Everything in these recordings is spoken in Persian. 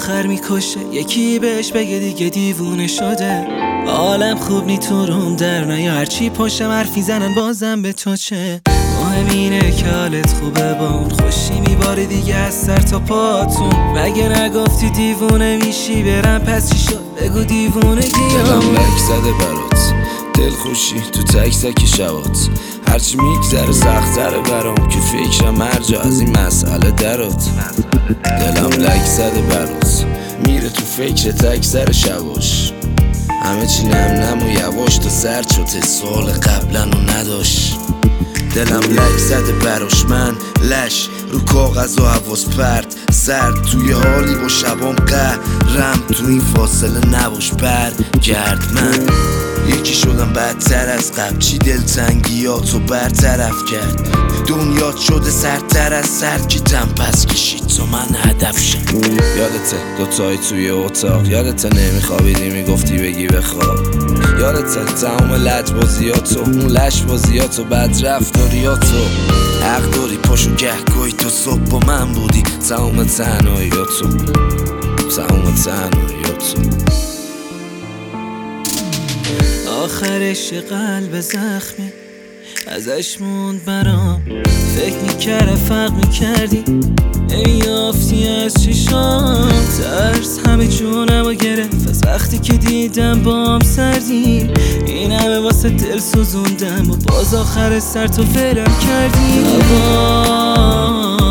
آخر میکشه یکی بهش بگه دیگه دیوونه شده. عالم خوب نی تو روم در نیا، هرچی پشتم حرفی زنن بازم به تو چه. مهم اینه که حالت خوبه با اون، خوشی میباره دیگه از سر تا پاتون. مگه نگفتی دیوونه میشی برم پس چی شد بگو دیوونگی. دلم لک زده برات، دل خوشی تو تک تک شبات. هرچی میگذره سختره برام که فکرم هر جا از این مسئله درات. دلم لک زده برات، میره تو فکر تک سر شباش. همه چی نم نم و یواش تا سرد شد، سال قبلا رو نداشت. دلم لک زده براش، من لش رو کاغذ و حواس پرد سرد. توی حالی با شبام قهرم، تو این فاصله نباش برگرد. من یکی شدم بدتر از قبل، چی دلتنگیاتو برطرف کرد. دنیات شده سرتر از سر کیتم پس کشید تا من هدف شم. یادته دوتایی توی اتاق، یادته نمیخوابیدی میگفتی بگی بخواب. یادته تمام لجبازیاتو، اون لشبازیاتو، بدرفتاریاتو. حق داری پاشو گهگاهی تا صبح با من بودی. تمام تنهاییاتو، تمام تنهاییاتو. آخرش قلب زخمی ازش موند برام، فکر میکردم فرق میکردی نمیافتی از چشام. ترس همه جونمو گرفت از وقتی که دیدم بام سردی. این همه واسه دل سوزوندم و باز آخر سر تو ولم کردی. هوا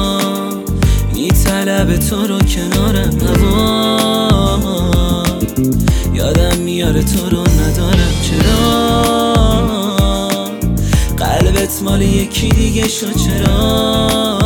میطلبه تو رو کنارم، هوا یادم میاره تو رو ندارم. چرا قلبت مال یکی دیگه شد؟ چرا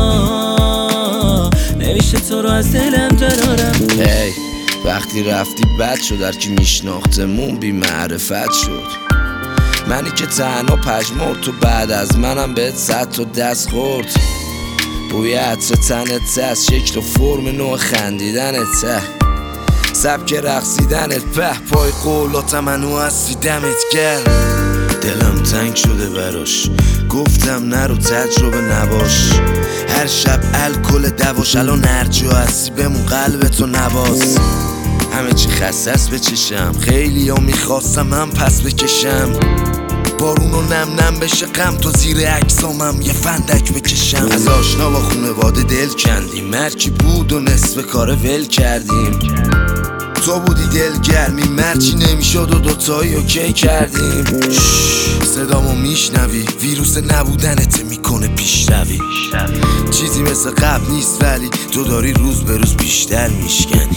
نمیشه تو رو از دلم درارم؟ هی وقتی رفتی بد شد، هرکی میشناختمون بی معرفت شد. منی که تنها پژمرد، تو بعد از منم بهت زد تو دست خورد. بوی عطر تنت از شکل و فرم نوع خندیدنت، سبک رقصیدنت، به پای قولاتم منو هستی دمت گرم. دلم تنگ شده براش، گفتم نرو تجربه نباش. هر شب الکل دواش، الان هر جا هستی بمون قلبتو نواز. همه چی خسته است به چشم، خیلی ها میخواستم من پس بکشم. بارونو نم نم بشه غم تا زیر عکسامم یه فندک بکشم. از آشنا با خونواده دل کندیم، مرکی بود و نصف کار ول کردیم. تو بودی دلگرمی، مرچی نمیشد و دوتایی اوکی کردیم. صدامو میشنوی، ویروس نبودنت میکنه پیشروی. چیزی مثل قبل نیست ولی تو داری روز به روز بیشتر میشکنی.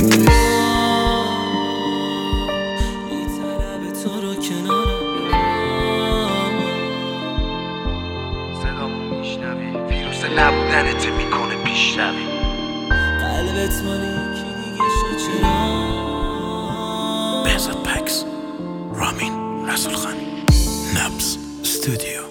صدامو میشنوی، ویروس نبودنت میکنه پیشروی. قلبت مال یکی دیگه شد چرا؟ بهزاد پکس، رامین رسول خانی، نبض استودیو.